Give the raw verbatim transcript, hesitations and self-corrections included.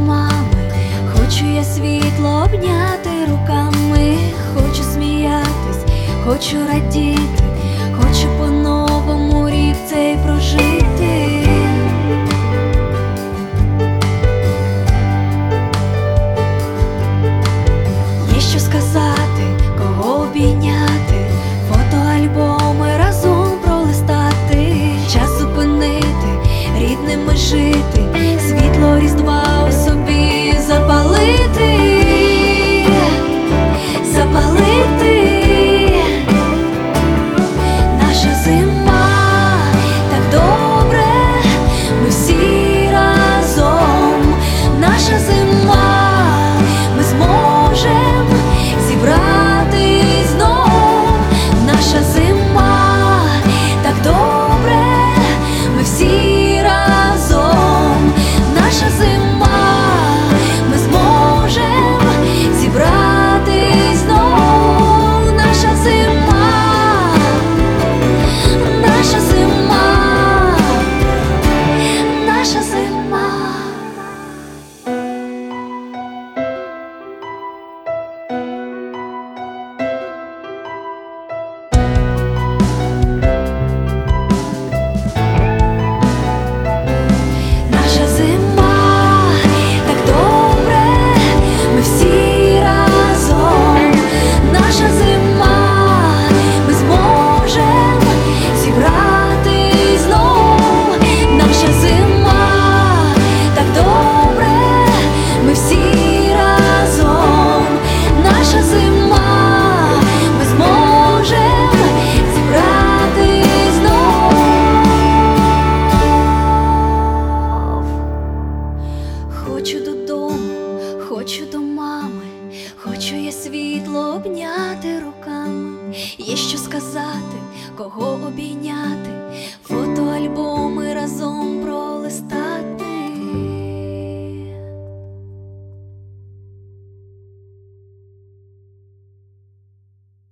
мами, хочу я світло обняти руками, хочу сміятись, хочу радіти, хочу по-новому рік цей прожити. Є що сказати, кого обійняти, фотоальбоми разом пролистати, час зупинити, рідними жити, світло Різдва у собі запалити, запалити. Наша зима так добре, ми всі разом. Наша зима, ми зможем зібратись знов. Наша зима так добре, ми всі разом. Наша зима, ми зможем зібратись знов. Наша зима, наша зима, наша зима. Наша зима так добре, ми всі разом. Наша зима, ми зможем зібратись знов. Наша зима так добре, ми всі разом. Наша зима, ми зможем зібратись знов. Хочу додому, хочу до мами, хочу я світло обняти руками. Є що сказати, кого обійняти, фотоальбоми разом пролистати.